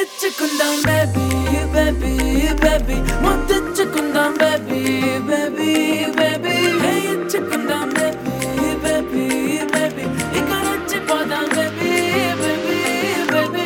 ఇచ్చుకుందాం baby baby baby ముద్దిచ్చుకుందాం baby baby baby హే ఇచ్చుకుందాం baby baby baby ఇక రెచ్చిపోదాం baby baby baby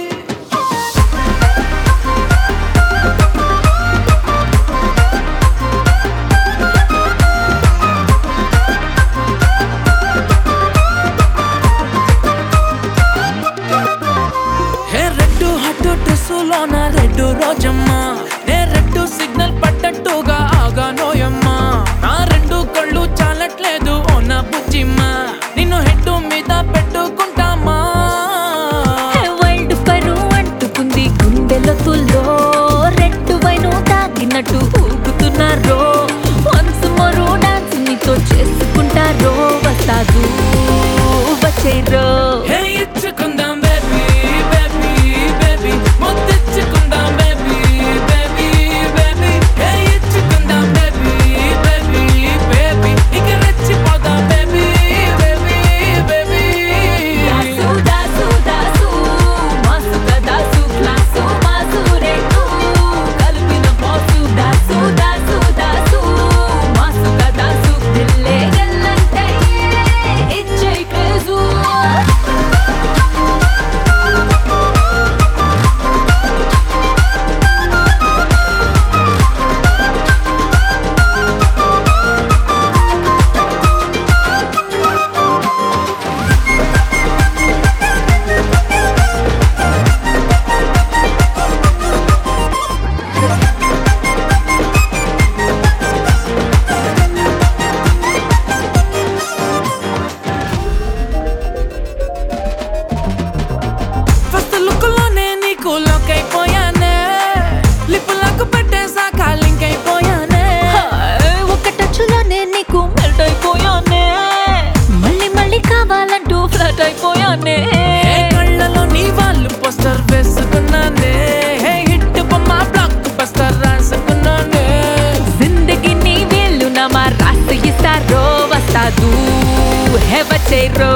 డ్రెస్సులోన red రోజమ్మ నే రెడ్డు సిగ్నల్ పడ్డట్టుగా ఆగానోయమ్మా నా రెండు కళ్ళు చాలట్లేదు ఓ నా బుజ్జిమ్మ నిన్ను హెడ్ మీద పెట్టుకుంటామా వైల్డ్ ఫైర్ అంటుకుంది గుండెలో తుల్లో రెడ్డు వైను తాగినట్టు ఊగుతున్నారో వన్స్ మరో డాన్స్ నీతో చేసుకుంటారో వస్తాదు వచ్చేరో హే ఇచ్చుకుందాం baby baby baby ముద్దిచ్చుకుందాం baby baby baby హే ఇచ్చుకుందాం baby baby baby ఇక రెచ్చిపోదాం baby baby baby దాసు దాసు దాసు మాసు దాసు క్లాసు మాసు రెడ్డు కలిపిన బాసు దాసు దాసు దాసు మాసు దాసు దిల్లే గల్లంటే ఇచ్చే క్రేజు ఫస్ట్ లుక్ లోనే నీకు లాక్ అయిపోయానే లిప్పులకు పెట్టేసాక లింక్ అయిపోయానే ఒక టచ్ లోనే నీకు మెల్ట్ అయిపోయానే మళ్ళీ మళ్ళీ కావాలంటూ ఫ్లట్ అయిపోయానే ఏ కళ్ళలో నీ వాళ్ళు పోస్టర్ వేసుకున్నానే హే హిట్ బొమ్మ బ్లాక్ బస్టర్ రాసుకున్నానే జిందగీ నీ వేళ్ళు నా మా రాసి ఇస్తారో వస్తాదు హే వచ్చేరో